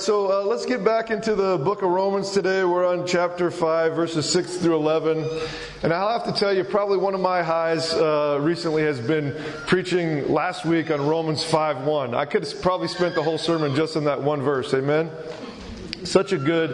So let's get back into the book of Romans today. We're on chapter 5, verses 6 through 11. And I'll have to tell you, probably one of my highs recently has been preaching last week on Romans 5:1. I could have probably spent the whole sermon just in that one verse. Amen? Such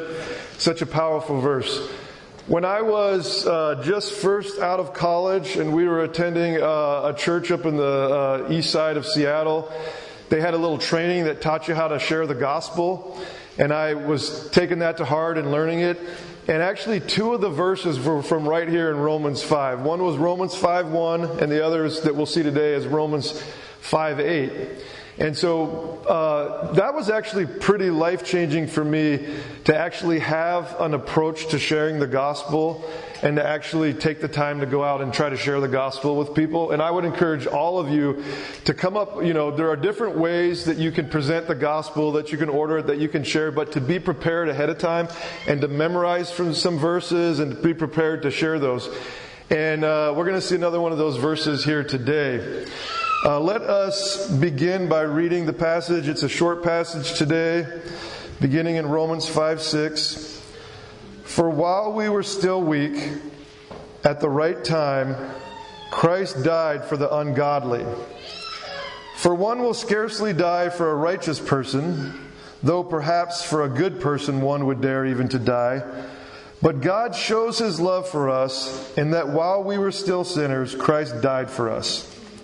a powerful verse. When I was just first out of college and we were attending a church up in the east side of Seattle, they had a little training that taught you how to share the gospel, and I was taking that to heart and learning it. And actually, two of the verses were from right here in Romans 5. One was Romans 5:1, and the other that we'll see today is Romans 5:8. And so that was actually pretty life-changing for me to actually have an approach to sharing the gospel and to actually take the time to go out and try to share the gospel with people. And I would encourage all of you to come up, there are different ways that you can present the gospel, that you can order it, that you can share, but to be prepared ahead of time and to memorize from some verses and to be prepared to share those. And we're going to see another one of those verses here today. Let us begin by reading the passage. It's a short passage today, beginning in Romans 5:6. For while we were still weak, at the right time, Christ died for the ungodly. For one will scarcely die for a righteous person, though perhaps for a good person one would dare even to die. But God shows His love for us in that while we were still sinners, Christ died for us.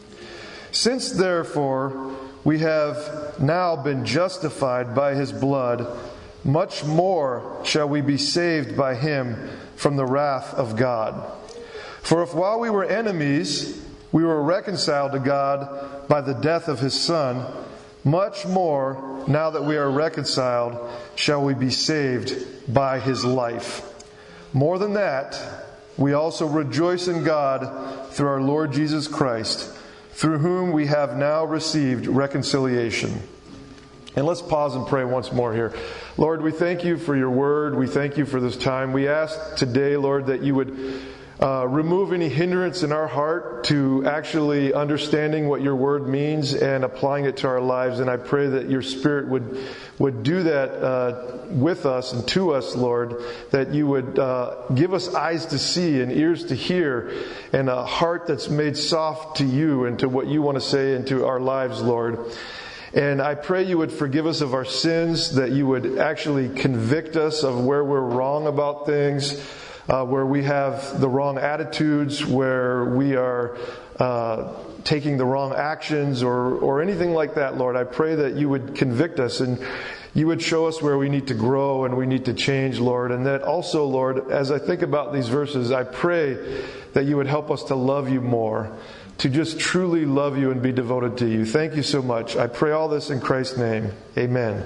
Since therefore we have now been justified by His blood, much more shall we be saved by Him from the wrath of God. For if while we were enemies, we were reconciled to God by the death of His Son, much more, now that we are reconciled, shall we be saved by His life. More than that, we also rejoice in God through our Lord Jesus Christ, through whom we have now received reconciliation. And let's pause and pray once more here. Lord, we thank You for Your word. We thank You for this time. We ask today, Lord, that You would remove any hindrance in our heart to actually understanding what Your word means and applying it to our lives. And I pray that Your Spirit would do that with us and to us, Lord, that You would give us eyes to see and ears to hear and a heart that's made soft to You and to what You want to say into our lives, Lord. And I pray You would forgive us of our sins, that You would actually convict us of where we're wrong about things, where we have the wrong attitudes, where we are taking the wrong actions or anything like that, Lord. I pray that You would convict us and You would show us where we need to grow and we need to change, Lord. And that also, Lord, as I think about these verses, I pray that You would help us to love You more, to just truly love You and be devoted to You. Thank You so much. I pray all this in Christ's name. Amen.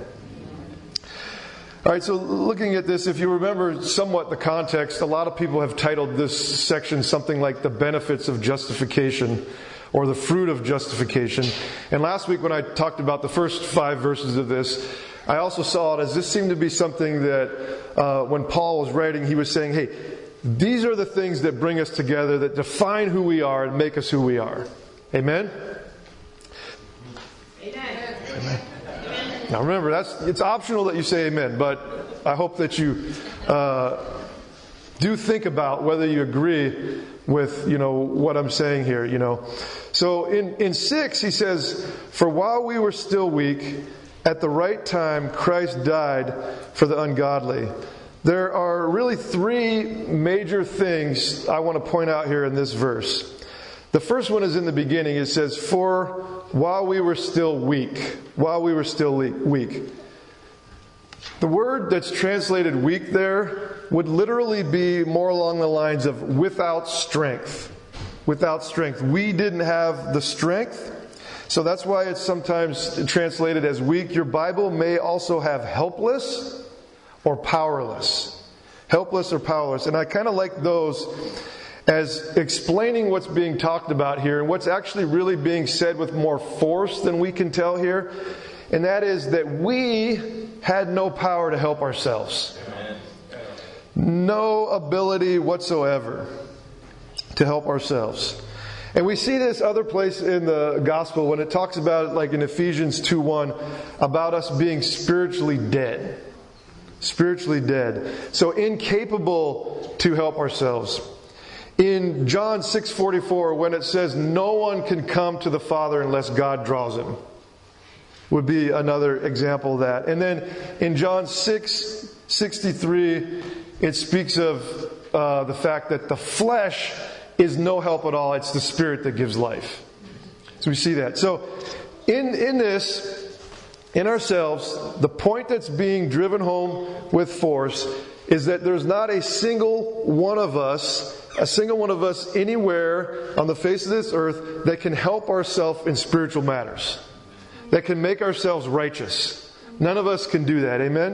All right, so looking at this, if you remember somewhat the context, a lot of people have titled this section something like the benefits of justification or the fruit of justification. And last week when I talked about the first 5 verses of this, I also saw it as this seemed to be something that when Paul was writing, he was saying, hey, these are the things that bring us together, that define who we are and make us who we are. Amen? Amen. Amen. Now remember, it's optional that you say amen, but I hope that you do think about whether you agree with, what I'm saying here, So in 6, he says, for while we were still weak, at the right time Christ died for the ungodly. There are really 3 major things I want to point out here in this verse. The first one is in the beginning. It says, for while we were still weak. While we were still weak. The word that's translated weak there would literally be more along the lines of without strength. Without strength. We didn't have the strength. So that's why it's sometimes translated as weak. Your Bible may also have helpless or powerless. Helpless or powerless. And I kind of like those as explaining what's being talked about here and what's actually really being said with more force than we can tell here. And that is that we had no power to help ourselves. No ability whatsoever to help ourselves. And we see this other place in the gospel when it talks about, like in Ephesians 2:1, about us being spiritually dead. Spiritually dead. So incapable to help ourselves. In John 6:44, when it says, no one can come to the Father unless God draws him, would be another example of that. And then in John 6:63, it speaks of the fact that the flesh is no help at all. It's the Spirit that gives life. So we see that. So in this, in ourselves, the point that's being driven home with force is that there's not a single one of us anywhere on the face of this earth that can help ourselves in spiritual matters, that can make ourselves righteous. None of us can do that. Amen?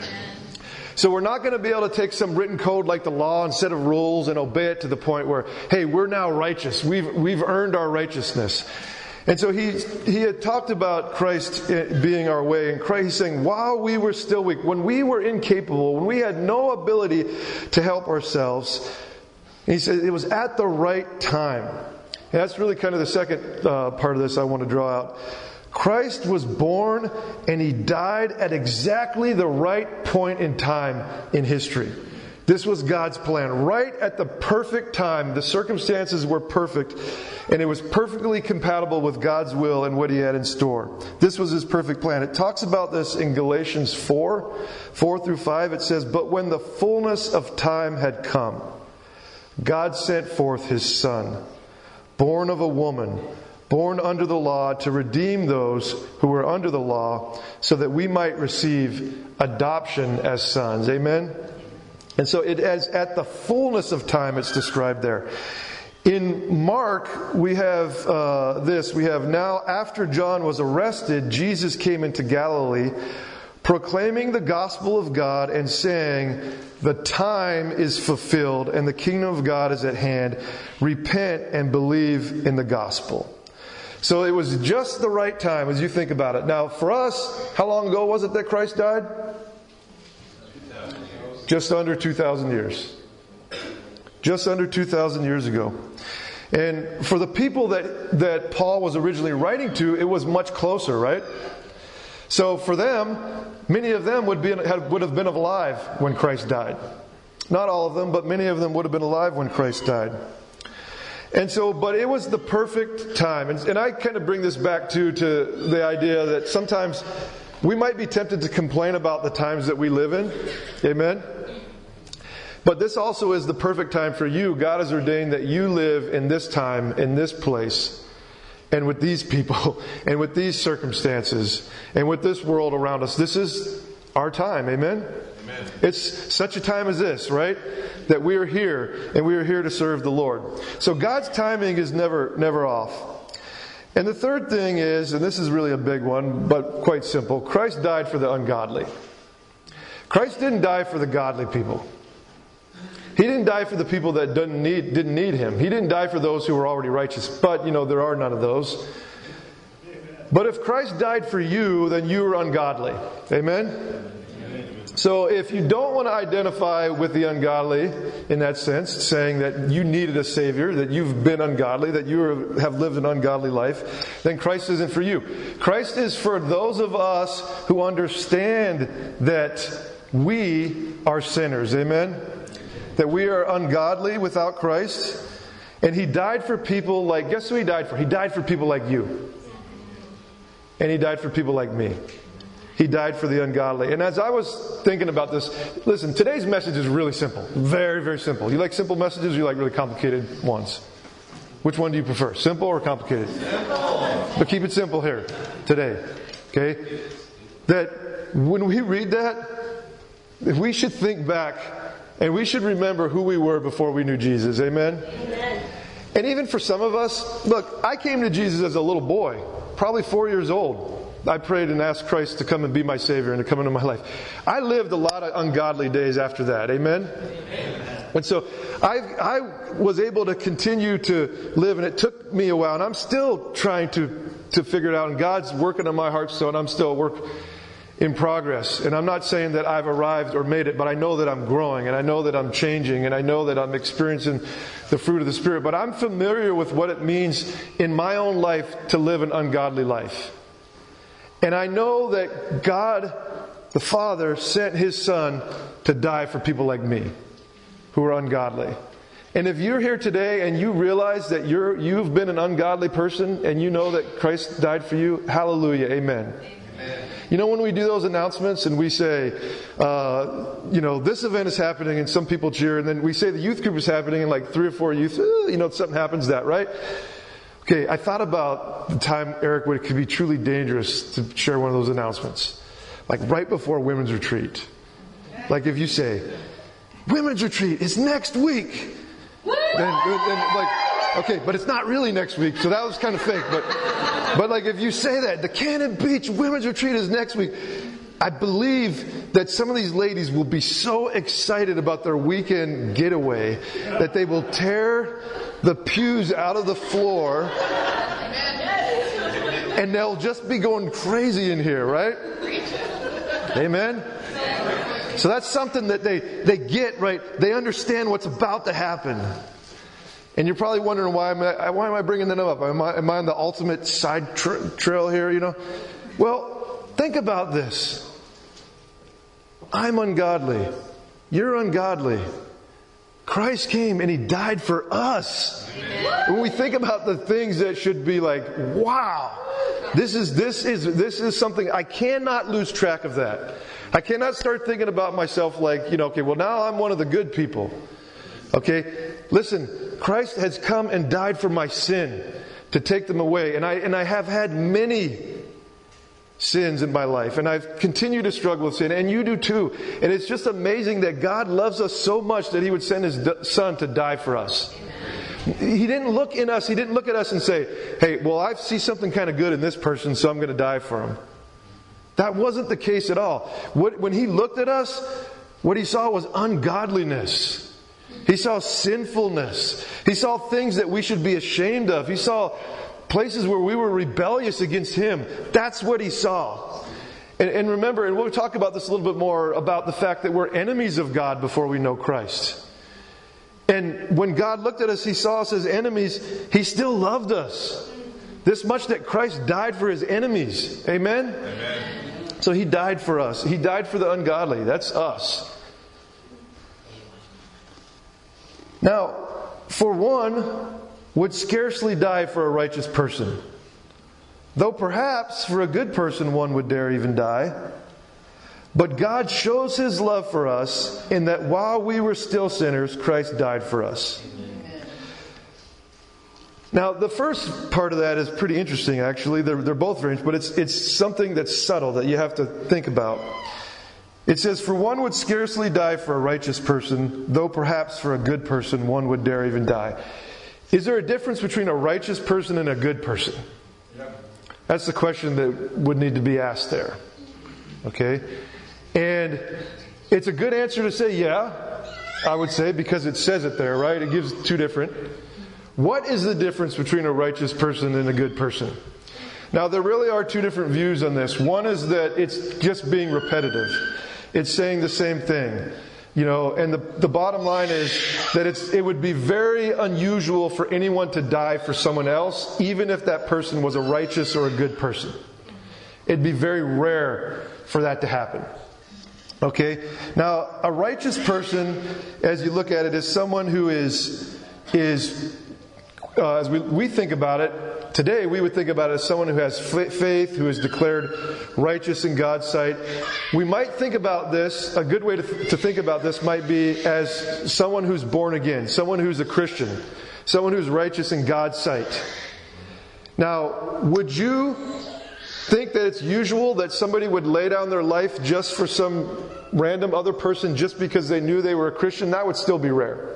So we're not going to be able to take some written code like the law and set of rules and obey it to the point where, hey, we're now righteous. We've earned our righteousness. And so he had talked about Christ being our way. And Christ, he's saying, while we were still weak, when we were incapable, when we had no ability to help ourselves, he said it was at the right time. And that's really kind of the second part of this I want to draw out. Christ was born and He died at exactly the right point in time in history. This was God's plan. Right at the perfect time. The circumstances were perfect. And it was perfectly compatible with God's will and what He had in store. This was His perfect plan. It talks about this in Galatians 4:4-5. It says, but when the fullness of time had come, God sent forth His Son, born of a woman, born under the law, to redeem those who were under the law, so that we might receive adoption as sons. Amen? And so it is at the fullness of time it's described there. In Mark, we have this. We have now, after John was arrested, Jesus came into Galilee, proclaiming the gospel of God and saying, the time is fulfilled and the kingdom of God is at hand. Repent and believe in the gospel. So it was just the right time as you think about it. Now, for us, how long ago was it that Christ died? Just under 2,000 years. Just under 2,000 years ago. And for the people that Paul was originally writing to, it was much closer, right? So for them, many of them would have been alive when Christ died. Not all of them, but many of them would have been alive when Christ died. And so, but it was the perfect time. And I kind of bring this back to the idea that sometimes we might be tempted to complain about the times that we live in. Amen? But this also is the perfect time for you. God has ordained that you live in this time, in this place, and with these people, and with these circumstances, and with this world around us. This is our time. Amen? Amen. It's such a time as this, right? That we are here, and we are here to serve the Lord. So God's timing is never off. And the third thing is, and this is really a big one, but quite simple, Christ died for the ungodly. Christ didn't die for the godly people. He didn't die for the people that didn't need Him. He didn't die for those who were already righteous. But, there are none of those. But if Christ died for you, then you are ungodly. Amen? So if you don't want to identify with the ungodly in that sense, saying that you needed a Savior, that you've been ungodly, that you have lived an ungodly life, then Christ isn't for you. Christ is for those of us who understand that we are sinners. Amen? That we are ungodly without Christ. And He died for people like, guess who He died for? He died for people like you. And He died for people like me. He died for the ungodly. And as I was thinking about this, listen, today's message is really simple. Very, very simple. You like simple messages or you like really complicated ones? Which one do you prefer? Simple or complicated? Simple. But keep it simple here today. Okay? That when we read that, we should think back and we should remember who we were before we knew Jesus. Amen? Amen. And even for some of us, look, I came to Jesus as a little boy, probably 4 years old. I prayed and asked Christ to come and be my Savior and to come into my life. I lived a lot of ungodly days after that. Amen? Amen. And so I was able to continue to live, and it took me a while. And I'm still trying to figure it out. And God's working on my heart still, and I'm still at work in progress. And I'm not saying that I've arrived or made it, but I know that I'm growing, and I know that I'm changing, and I know that I'm experiencing the fruit of the Spirit. But I'm familiar with what it means in my own life to live an ungodly life. And I know that God, the Father, sent His Son to die for people like me who are ungodly. And if you're here today and you realize that you've been an ungodly person and you know that Christ died for you, hallelujah, amen. Amen. You know, when we do those announcements and we say, this event is happening, and some people cheer, and then we say the youth group is happening, and like 3 or 4 youth, something happens that, right? Okay, I thought about the time, Eric, when it could be truly dangerous to share one of those announcements. Like right before women's retreat. Like if you say, women's retreat is next week. Okay, but it's not really next week, so that was kind of fake. But like if you say that, the Cannon Beach Women's Retreat is next week, I believe that some of these ladies will be so excited about their weekend getaway that they will tear the pews out of the floor and they'll just be going crazy in here, right? Amen? So that's something that they get, right? They understand what's about to happen. And you're probably wondering why am I bringing that up? Am I on the ultimate side trail here, Well, think about this. I'm ungodly. You're ungodly. Christ came and He died for us. When we think about the things that should be like, wow, this is something, I cannot lose track of that. I cannot start thinking about myself like, now I'm one of the good people. Okay? Listen, Christ has come and died for my sin to take them away. And I have had many sins in my life, and I've continued to struggle with sin, and you do too. And it's just amazing that God loves us so much that He would send His Son to die for us. He didn't look at us and say, hey, well, I see something kind of good in this person, so I'm going to die for him. That wasn't the case at all. When He looked at us, what He saw was ungodliness. He saw sinfulness. He saw things that we should be ashamed of. He saw places where we were rebellious against Him. That's what He saw. And remember, and we'll talk about this a little bit more, about the fact that we're enemies of God before we know Christ. And when God looked at us, He saw us as enemies. He still loved us. This much that Christ died for His enemies. Amen? Amen. So He died for us. He died for the ungodly. That's us. Now, for one would scarcely die for a righteous person, though perhaps for a good person one would dare even die. But God shows His love for us in that while we were still sinners, Christ died for us. Now, the first part of that is pretty interesting, actually. They're both very interesting, but it's something that's subtle that you have to think about. It says, for one would scarcely die for a righteous person, though perhaps for a good person one would dare even die. Is there a difference between a righteous person and a good person? Yeah. That's the question that would need to be asked there. Okay? And it's a good answer to say, yeah, I would say, because it says it there, right? It gives two different. What is the difference between a righteous person and a good person? Now, there really are two different views on this. One is that it's just being repetitive. It's saying the same thing. And the bottom line is that it would be very unusual for anyone to die for someone else, even if that person was a righteous or a good person. It'd be very rare for that to happen. Okay? Now, a righteous person, as you look at it, is someone who is as we think about it, today we would think about it as someone who has faith, who is declared righteous in God's sight. We might think about this, a good way to think about this might be as someone who's born again, someone who's a Christian, someone who's righteous in God's sight. Now, would you think that it's usual that somebody would lay down their life just for some random other person just because they knew they were a Christian? That would still be rare.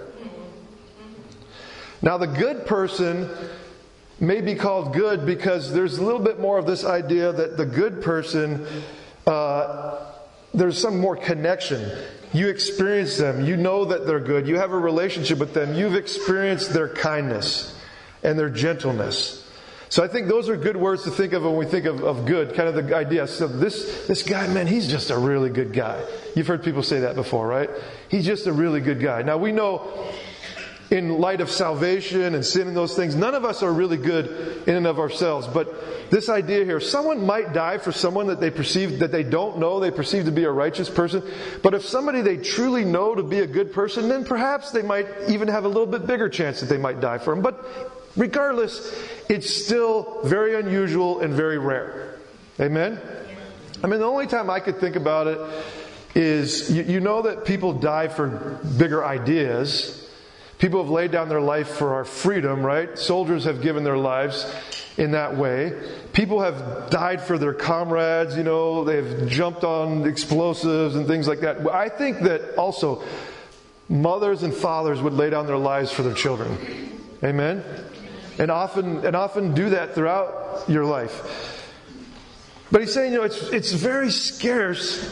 Now, the good person may be called good because there's a little bit more of this idea that the good person, there's some more connection. You experience them. You know that they're good. You have a relationship with them. You've experienced their kindness and their gentleness. So I think those are good words to think of when we think of good, kind of the idea. So this guy, man, he's just a really good guy. You've heard people say that before, right? He's just a really good guy. Now we know in light of salvation and sin and those things, none of us are really good in and of ourselves. But this idea here, someone might die for someone that they perceive, that they don't know, they perceive to be a righteous person. But if somebody they truly know to be a good person, then perhaps they might even have a little bit bigger chance that they might die for him. But regardless, it's still very unusual and very rare. Amen? I mean, the only time I could think about it is, you know that people die for bigger ideas. People have laid down their life for our freedom, right? Soldiers have given their lives in that way. People have died for their comrades, they've jumped on explosives and things like that. I think that also mothers and fathers would lay down their lives for their children. Amen? And often do that throughout your life. But he's saying, it's very scarce.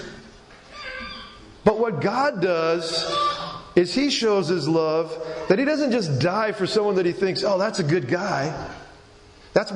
But what God does is He shows His love, that He doesn't just die for someone that He thinks, oh, that's a good guy. That's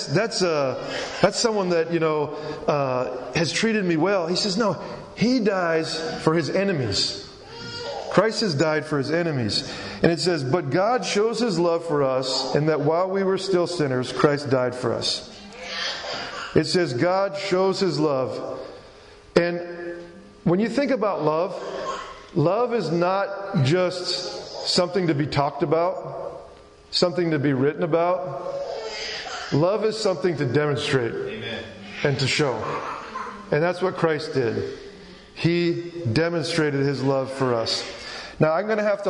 someone that, has treated me well. He says, no, He dies for His enemies. Christ has died for His enemies. And it says, but God shows His love for us, and that while we were still sinners, Christ died for us. It says God shows His love. And when you think about love, love is not just something to be talked about, something to be written about. Love is something to demonstrate. Amen. And to show. And that's what Christ did. He demonstrated His love for us. Now I'm going to have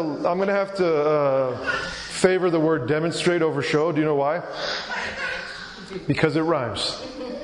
to favor the word demonstrate over show. Do you know why? Because it rhymes.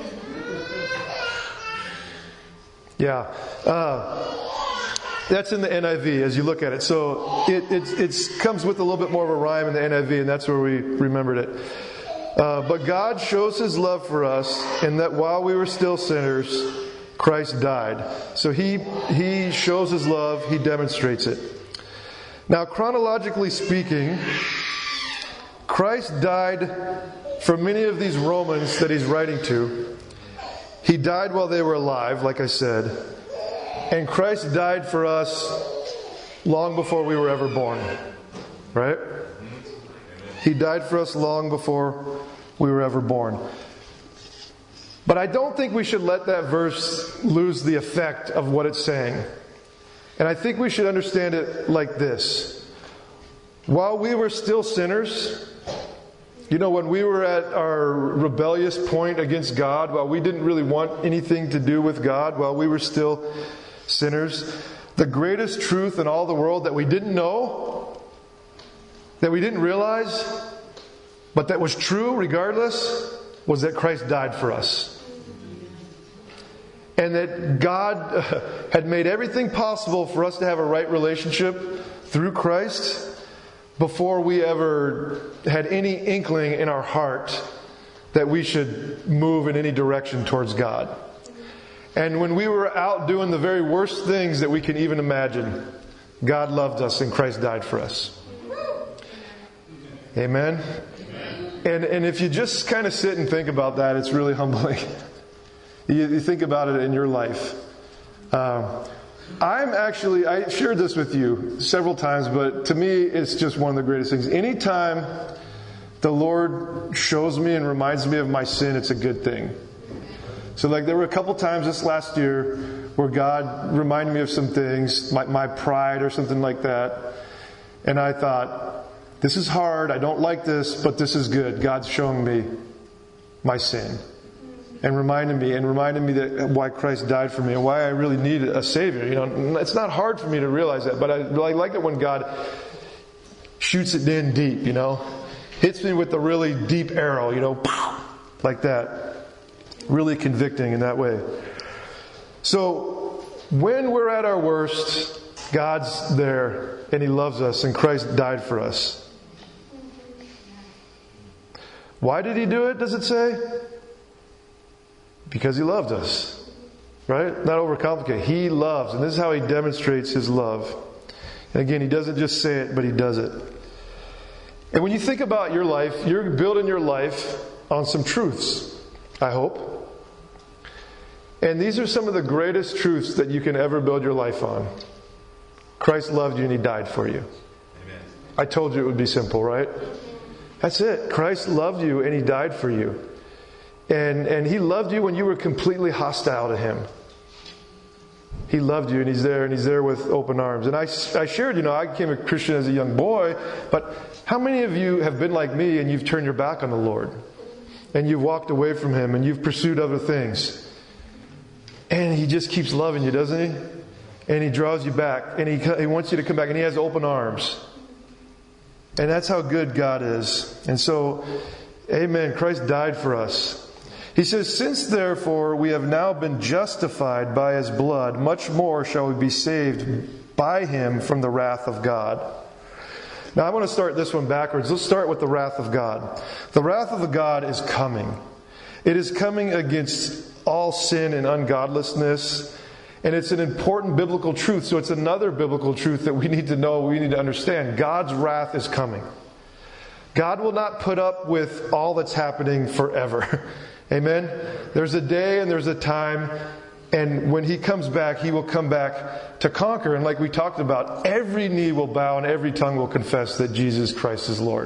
Yeah. That's in the NIV as you look at it. So it comes with a little bit more of a rhyme in the NIV, and that's where we remembered it. But God shows His love for us, in that while we were still sinners, Christ died. So He shows His love, He demonstrates it. Now, chronologically speaking, Christ died for many of these Romans that He's writing to. He died while they were alive, like I said. And Christ died for us long before we were ever born. Right? He died for us long before we were ever born. But I don't think we should let that verse lose the effect of what it's saying. And I think we should understand it like this. While we were still sinners, when we were at our rebellious point against God, while we didn't really want anything to do with God, while we were still sinners, the greatest truth in all the world that we didn't know, that we didn't realize, but that was true regardless, was that Christ died for us. And that God had made everything possible for us to have a right relationship through Christ before we ever had any inkling in our heart that we should move in any direction towards God. And when we were out doing the very worst things that we can even imagine, God loved us and Christ died for us. Amen? And if you just kind of sit and think about that, it's really humbling. You think about it in your life. I shared this with you several times, but to me, it's just one of the greatest things. Anytime the Lord shows me and reminds me of my sin, it's a good thing. So there were a couple times this last year where God reminded me of some things, my pride or something like that. And I thought, this is hard, I don't like this, but this is good. God's showing me my sin. And reminded me that why Christ died for me and why I really needed a Savior. It's not hard for me to realize that, but I like it when God shoots it in deep, hits me with a really deep arrow, like that. Really convicting in that way. So, when we're at our worst, God's there and He loves us and Christ died for us. Why did He do it, does it say? Because He loved us. Right? Not overcomplicate. He loves. And this is how He demonstrates His love. And again, He doesn't just say it, but He does it. And when you think about your life, you're building your life on some truths, I hope. And these are some of the greatest truths that you can ever build your life on. Christ loved you and He died for you. Amen. I told you it would be simple, right? That's it. Christ loved you and He died for you. And He loved you when you were completely hostile to Him. He loved you and He's there with open arms. And I shared, I became a Christian as a young boy, but how many of you have been like me and you've turned your back on the Lord? And you've walked away from Him and you've pursued other things. And He just keeps loving you, doesn't He? And He draws you back. And He wants you to come back. And He has open arms. And that's how good God is. And so, amen, Christ died for us. He says, since therefore we have now been justified by His blood, much more shall we be saved by Him from the wrath of God. Now I want to start this one backwards. Let's start with the wrath of God. The wrath of God is coming. It is coming against all sin and ungodlessness. And it's an important biblical truth. So it's another biblical truth that we need to know, we need to understand. God's wrath is coming. God will not put up with all that's happening forever. Amen? There's a day and there's a time, and when He comes back, He will come back to conquer. And like we talked about, every knee will bow and every tongue will confess that Jesus Christ is Lord.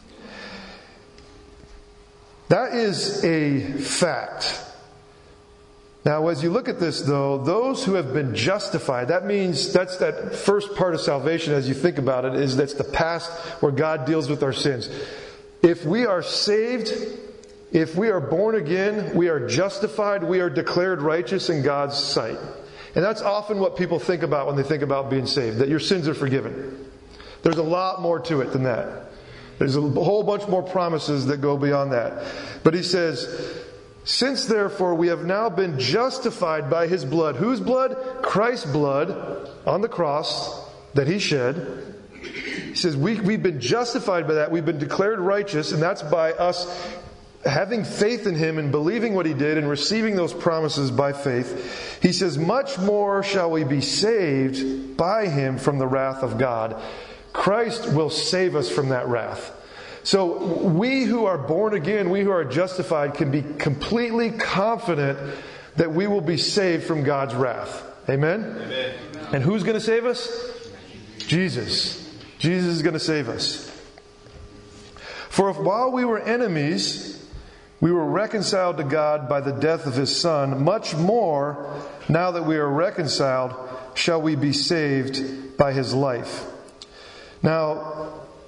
That is a fact. Now, as you look at this, though, those who have been justified, that means that's that first part of salvation as you think about it, is that's the past where God deals with our sins. If we are saved, if we are born again, we are justified, we are declared righteous in God's sight. And that's often what people think about when they think about being saved, that your sins are forgiven. There's a lot more to it than that. There's a whole bunch more promises that go beyond that. But He says, since therefore we have now been justified by His blood. Whose blood? Christ's blood on the cross that He shed. He says we've been justified by that. We've been declared righteous, and that's by us having faith in Him and believing what He did and receiving those promises by faith. He says, much more shall we be saved by Him from the wrath of God. Christ will save us from that wrath. So we who are born again, we who are justified, can be completely confident that we will be saved from God's wrath. Amen? Amen. And who's going to save us? Jesus. Jesus is going to save us. For if while we were enemies, we were reconciled to God by the death of His Son, much more, now that we are reconciled, shall we be saved by His life. Now,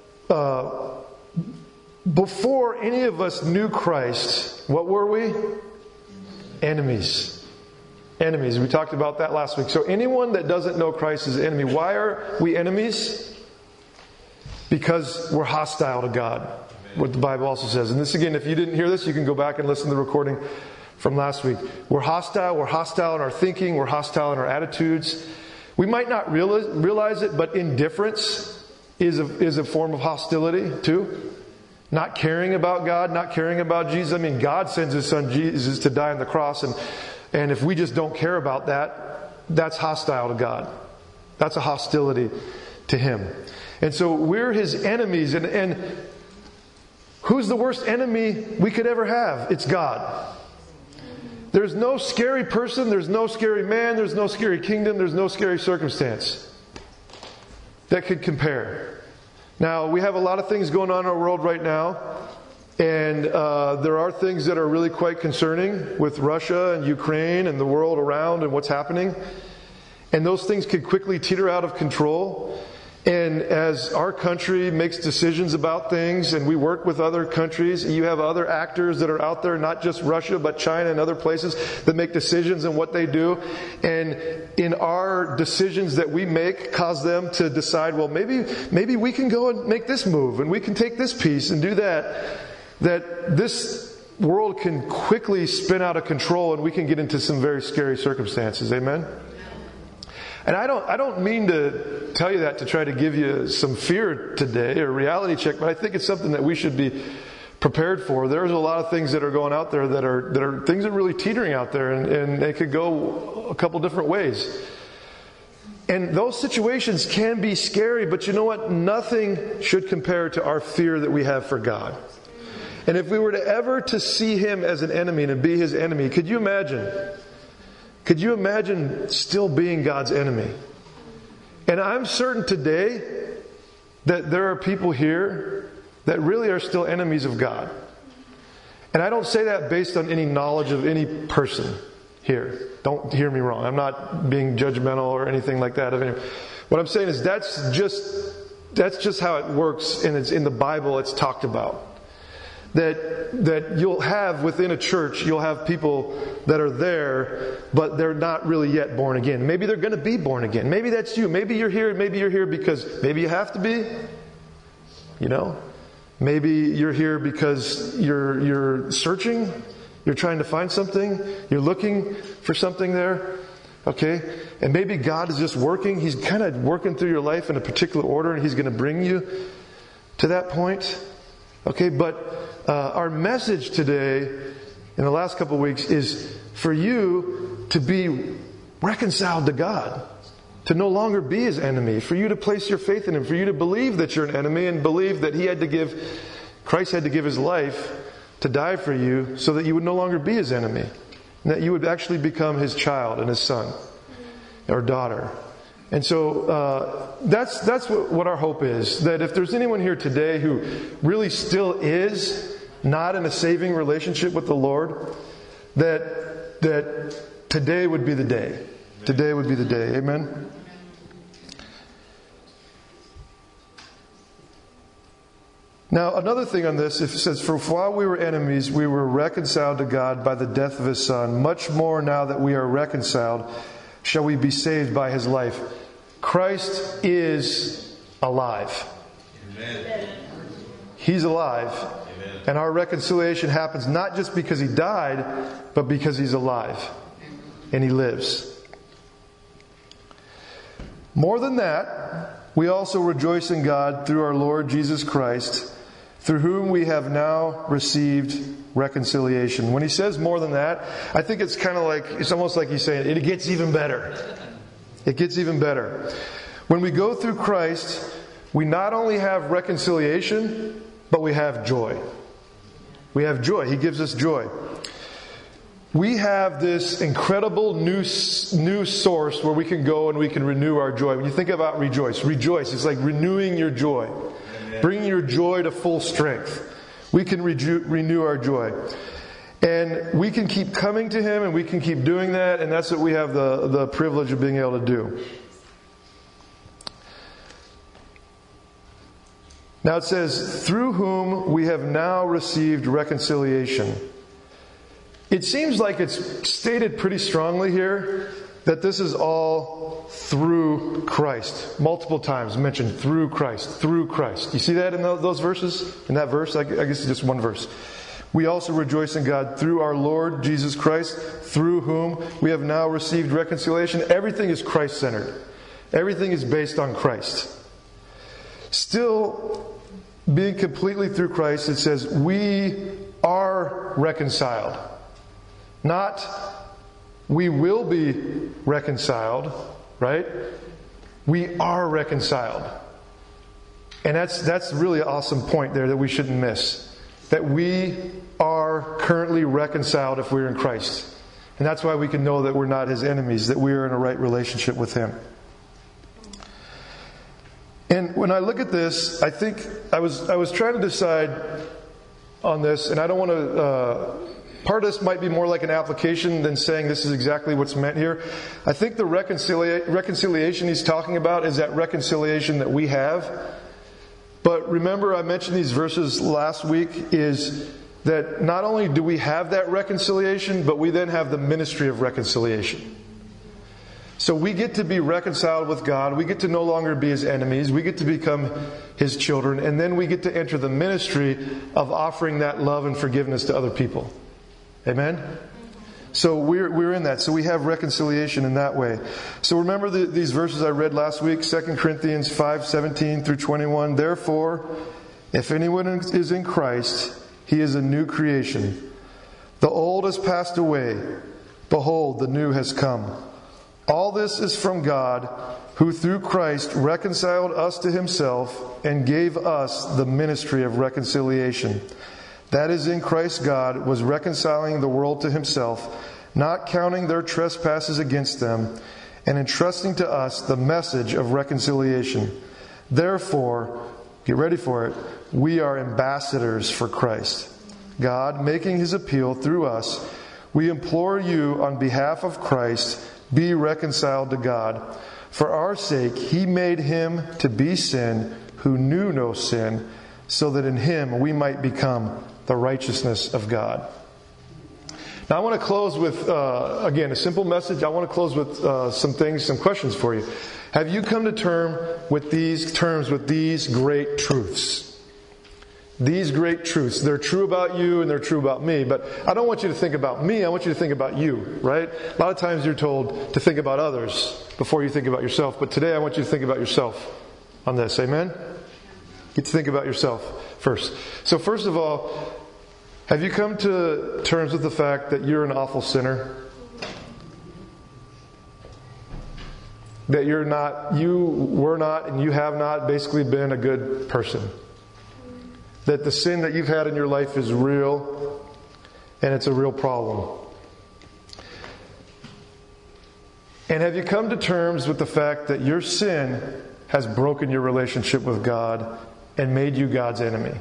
before any of us knew Christ, what were we? Enemies. Enemies. We talked about that last week. So anyone that doesn't know Christ is an enemy. Why are we enemies? Because we're hostile to God. What the Bible also says. And this again, if you didn't hear this, you can go back and listen to the recording from last week. We're hostile in our thinking. We're hostile in our attitudes. We might not realize it, but indifference is a form of hostility too. Not caring about God, not caring about Jesus. I mean, God sends His Son Jesus to die on the cross, and if we just don't care about that, that's hostile to God. That's a hostility to Him. And so we're His enemies, and who's the worst enemy we could ever have? It's God. There's no scary person, there's no scary man, there's no scary kingdom, there's no scary circumstance that could compare. Now, we have a lot of things going on in our world right now, and there are things that are really quite concerning with Russia and Ukraine and the world around and what's happening. And those things could quickly teeter out of control. And as our country makes decisions about things and we work with other countries, you have other actors that are out there, not just Russia, but China and other places that make decisions in what they do. And in our decisions that we make cause them to decide, well, maybe we can go and make this move and we can take this piece and do that. That this world can quickly spin out of control and we can get into some very scary circumstances. Amen? And I don't mean to tell you that to try to give you some fear today or reality check, but I think it's something that we should be prepared for. There's a lot of things that are going out there that are things that are really teetering out there, and they could go a couple different ways. And those situations can be scary, but you know what? Nothing should compare to our fear that we have for God. And if we were to ever to see him as an enemy and to be his enemy, could you imagine? Could you imagine still being God's enemy? And I'm certain today that there are people here that really are still enemies of God. And I don't say that based on any knowledge of any person here. Don't hear me wrong. I'm not being judgmental or anything like that. What I'm saying is that's just how it works, and it's in the Bible. It's talked about that you'll have within a church, you'll have people that are there, but they're not really yet born again. Maybe they're going to be born again. Maybe that's you. Maybe you're here. Maybe you're here because maybe you have to be. You know, maybe you're here because you're searching. You're trying to find something. You're looking for something there. Okay? And maybe God is just working. He's kind of working through your life in a particular order, and He's going to bring you to that point. Okay? But our message today, in the last couple of weeks, is for you to be reconciled to God. To no longer be His enemy. For you to place your faith in Him. For you to believe that you're an enemy and believe that Christ had to give His life to die for you so that you would no longer be His enemy. And that you would actually become His child and His son or daughter. And so that's what our hope is. That if there's anyone here today who really still is not in a saving relationship with the Lord, that today would be the day. Today would be the day. Amen? Now, another thing on this, it says, "For while we were enemies, we were reconciled to God by the death of His Son. Much more now that we are reconciled, shall we be saved by His life." Christ is alive. Amen. He's alive. Amen. And our reconciliation happens not just because He died, but because He's alive. And He lives. More than that, we also rejoice in God through our Lord Jesus Christ, through whom we have now received reconciliation. When he says more than that, I think it's almost like he's saying, it gets even better. It gets even better. When we go through Christ, we not only have reconciliation, but we have joy. We have joy. He gives us joy. We have this incredible new source where we can go and we can renew our joy. When you think about rejoice, it's like renewing your joy. Amen. Bringing your joy to full strength. We can renew our joy. And we can keep coming to Him and we can keep doing that, and that's what we have the privilege of being able to do. Now it says, "Through whom we have now received reconciliation." It seems like it's stated pretty strongly here that this is all through Christ. Multiple times mentioned through Christ, through Christ. You see that in those verses? In that verse? I guess it's just one verse. "We also rejoice in God through our Lord Jesus Christ, through whom we have now received reconciliation." Everything is Christ-centered. Everything is based on Christ. Still, being completely through Christ, it says, we are reconciled. Not, we will be reconciled, right? We are reconciled. And that's really an awesome point there that we shouldn't miss. That we are currently reconciled if we're in Christ. And that's why we can know that we're not His enemies, that we are in a right relationship with Him. And when I look at this, I think I was trying to decide on this, and I don't want to... part of this might be more like an application than saying this is exactly what's meant here. I think the reconciliation he's talking about is that reconciliation that we have. But remember, I mentioned these verses last week, is that not only do we have that reconciliation, but we then have the ministry of reconciliation. So we get to be reconciled with God. We get to no longer be His enemies. We get to become His children. And then we get to enter the ministry of offering that love and forgiveness to other people. Amen? So we're in that. So we have reconciliation in that way. So remember these verses I read last week, 2 Corinthians 5:17 through 21. "Therefore, if anyone is in Christ, he is a new creation. The old has passed away. Behold, the new has come. All this is from God, who through Christ reconciled us to Himself and gave us the ministry of reconciliation. that is in Christ God, was reconciling the world to himself, not counting their trespasses against them, and entrusting to us the message of reconciliation. Therefore, get ready for it, we are ambassadors for Christ. God, making his appeal through us, we implore you on behalf of Christ, be reconciled to God. For our sake, he made him to be sin who knew no sin, so that in him we might become the righteousness of God. Now I want to close with, again, a simple message. I want to close with some questions for you. Have you come to terms with these great truths? These great truths. They're true about you and they're true about me, but I don't want you to think about me, I want you to think about you, right? A lot of times you're told to think about others before you think about yourself, but today I want you to think about yourself on this, amen? Get to think about yourself first. So first of all, have you come to terms with the fact that you're an awful sinner? That you were not, and you have not basically been a good person? That the sin that you've had in your life is real, and it's a real problem. And have you come to terms with the fact that your sin has broken your relationship with God and made you God's enemy?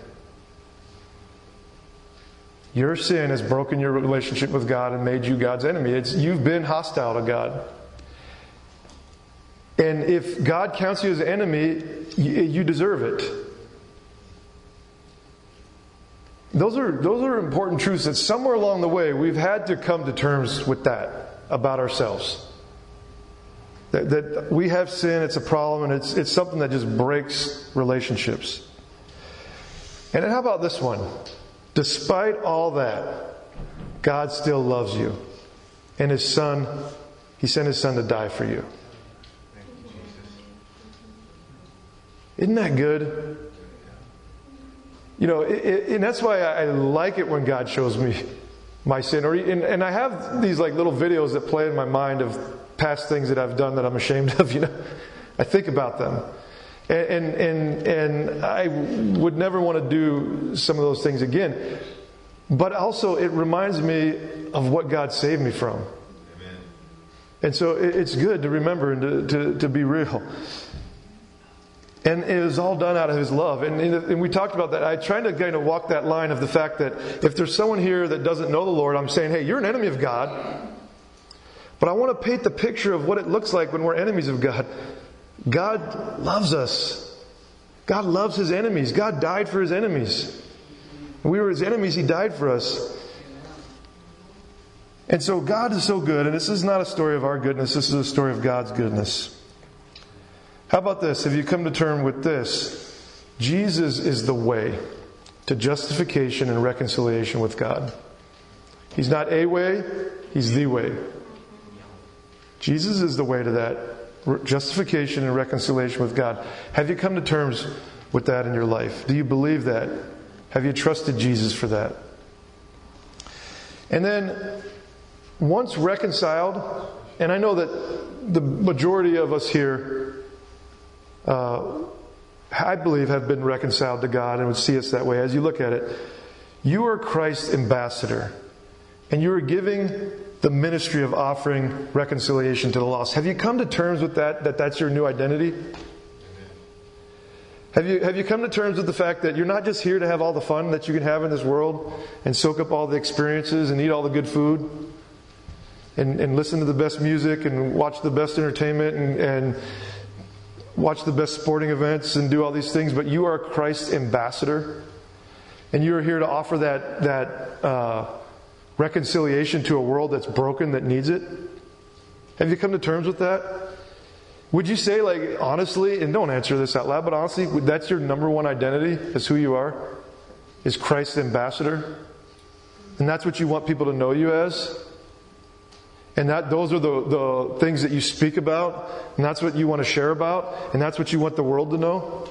Your sin has broken your relationship with God and made you God's enemy. You've been hostile to God. And if God counts you as an enemy, you deserve it. Those are important truths that somewhere along the way we've had to come to terms with that about ourselves. That we have sin, it's a problem, and it's something that just breaks relationships. And then how about this one? Despite all that, God still loves you. And His Son, He sent His Son to die for you. Isn't that good? You know, and that's why I like it when God shows me my sin. And I have these like little videos that play in my mind of past things that I've done that I'm ashamed of. You know, I think about them, and I would never want to do some of those things again. But also, it reminds me of what God saved me from. Amen. And so it's good to remember and to be real. And it was all done out of His love. And we talked about that. I tried to kind of walk that line of the fact that if there's someone here that doesn't know the Lord, I'm saying, hey, you're an enemy of God. But I want to paint the picture of what it looks like when we're enemies of God. God loves us. God loves His enemies. God died for His enemies. When we were His enemies, He died for us. And so God is so good. And this is not a story of our goodness. This is a story of God's goodness. How about this? Have you come to terms with this? Jesus is the way to justification and reconciliation with God. He's not a way, He's the way. Jesus is the way to that justification and reconciliation with God. Have you come to terms with that in your life? Do you believe that? Have you trusted Jesus for that? And then, once reconciled, and I know that the majority of us here I believe have been reconciled to God and would see us that way. As you look at it, you are Christ's ambassador, and you are giving the ministry of offering reconciliation to the lost. Have you come to terms with that's your new identity? Have you come to terms with the fact that you're not just here to have all the fun that you can have in this world and soak up all the experiences and eat all the good food and listen to the best music and watch the best entertainment and watch the best sporting events and do all these things, but you are Christ's ambassador, and you are here to offer that reconciliation to a world that's broken, that needs it. Have you come to terms with that? Would you say, like, honestly, and don't answer this out loud, but honestly, that's your number one identity, is who you are, is Christ's ambassador? And that's what you want people to know you as? And those are the things that you speak about, and that's what you want to share about, and that's what you want the world to know.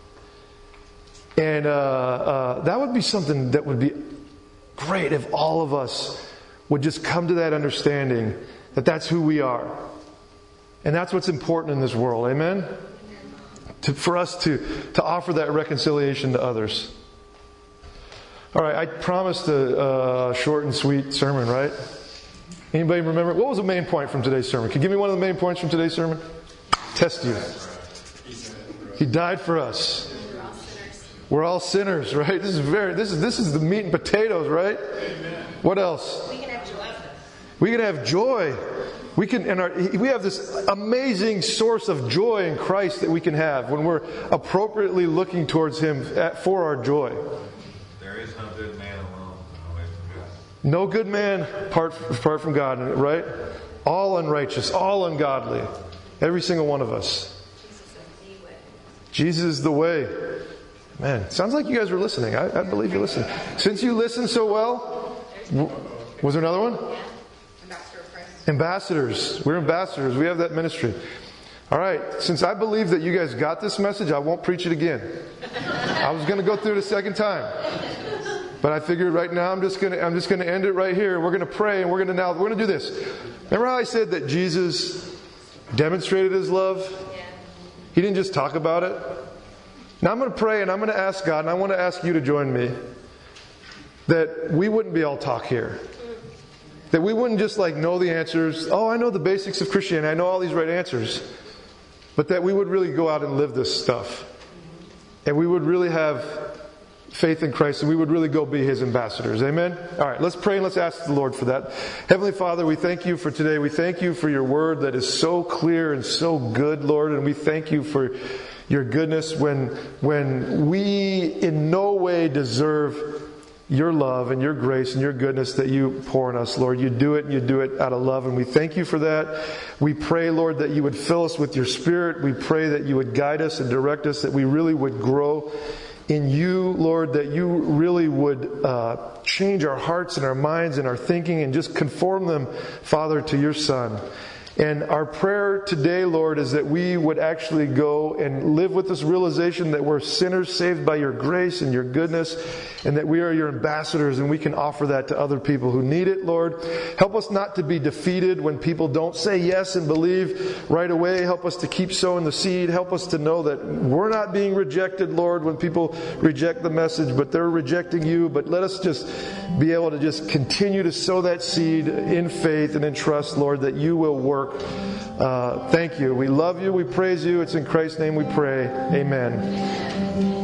And that would be something that would be great if all of us would just come to that understanding that that's who we are. And that's what's important in this world. Amen? For us to offer that reconciliation to others. All right, I promised a short and sweet sermon, right? Anybody remember? What was the main point from today's sermon? Can you give me one of the main points from today's sermon? Test you. He died for us. We're all sinners, right? This is the meat and potatoes, right? What else? We can have joy. We can have joy. We have this amazing source of joy in Christ that we can have when we're appropriately looking towards Him for our joy. There is no good man alone, away from God. No good man apart from God, right? All unrighteous, all ungodly. Every single one of us. Jesus is the way. Man, sounds like you guys were listening. I believe you're listening. Since you listened so well, was there another one? Ambassadors. We're ambassadors. We have that ministry. All right. Since I believe that you guys got this message, I won't preach it again. I was going to go through it a second time, but I figured right now I'm just going to end it right here. We're going to pray, and we're going to do this. Remember how I said that Jesus demonstrated His love? He didn't just talk about it. Now I'm going to pray, and I'm going to ask God, and I want to ask you to join me, that we wouldn't be all talk here. That we wouldn't just know the answers. Oh, I know the basics of Christianity. I know all these right answers. But that we would really go out and live this stuff. And we would really have faith in Christ, and we would really go be His ambassadors. Amen? All right, let's pray and let's ask the Lord for that. Heavenly Father, we thank You for today. We thank You for Your word that is so clear and so good, Lord. And we thank You for Your goodness when we in no way deserve Your love and Your grace and Your goodness that You pour on us, Lord. You do it, and You do it out of love, and we thank You for that. We pray, Lord, that You would fill us with Your Spirit. We pray that You would guide us and direct us, that we really would grow in You, Lord, that You really would change our hearts and our minds and our thinking and just conform them, Father, to Your Son. And our prayer today, Lord, is that we would actually go and live with this realization that we're sinners saved by Your grace and Your goodness, and that we are Your ambassadors, and we can offer that to other people who need it, Lord. Help us not to be defeated when people don't say yes and believe right away. Help us to keep sowing the seed. Help us to know that we're not being rejected, Lord, when people reject the message, but they're rejecting You. But let us just be able to just continue to sow that seed in faith and in trust, Lord, that You will work. Thank You. We love You. We praise You. It's in Christ's name we pray. Amen.